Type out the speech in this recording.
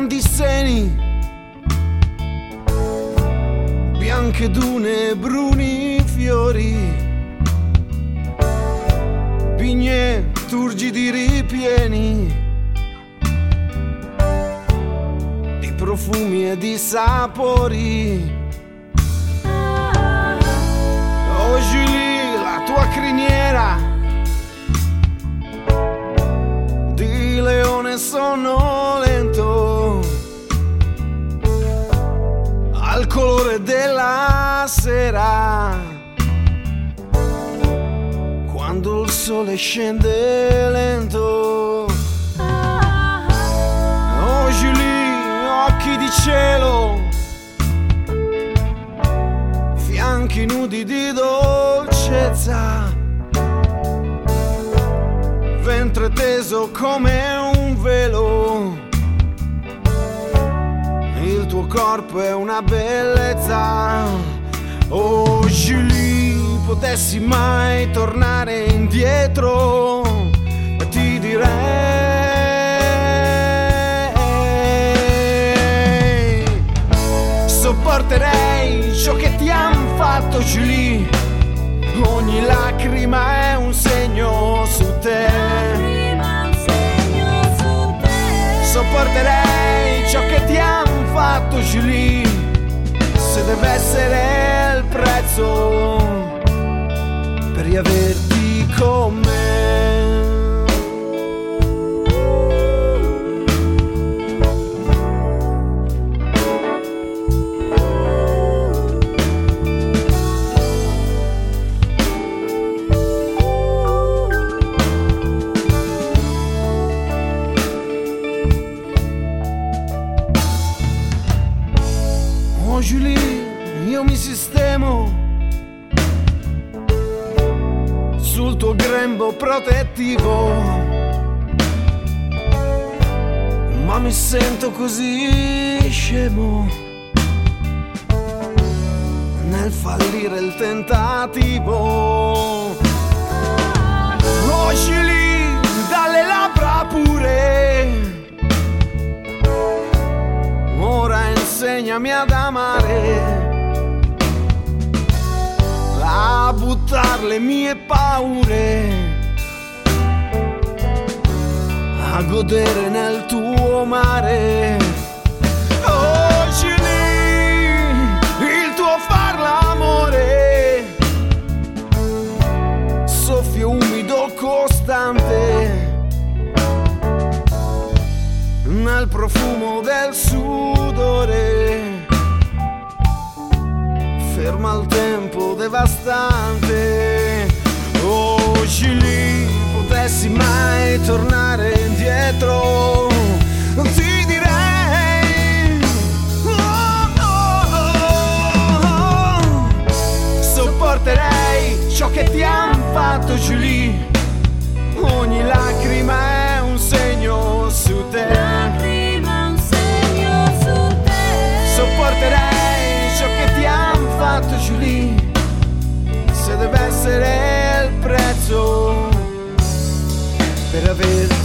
grandi seni, bianche dune, bruni fiori, pigne turgidi ripieni di profumi e di sapori. Oh Julie, la tua criniera di leone sonnolento al colore della sera, quando il sole scende lento. Oh Julie, occhi di cielo, fianchi nudi di dolcezza, ventre teso come un velo, il tuo corpo è una bellezza. Oh Julie, potessi mai tornare indietro, ti direi sopporterei ciò che ti han fatto, Julie. Ogni lacrima è un segno su te. Sopporterei ciò che ti han fatto, Julie, se deve essere il prezzo per riaverti con me. Oh Julie, io mi sistemo sul tuo grembo protettivo, ma mi sento così scemo nel fallire il tentativo. Oh Julie, dalle labbra pure, ora insegnami ad amare, a buttare le mie paure, a godere nel tuo mare. Oh Julie, il tuo far l'amore, soffio umido costante nel profumo del sudore, ferma il tempo devastante. Oh Julie, potessi mai tornare indietro, ti direi sopporterei ciò che ti han fatto, Julie. Ogni lacrima è un segno su te. Sopporterei ciò che ti han fatto, Julie, se deve essere il prezzo per averti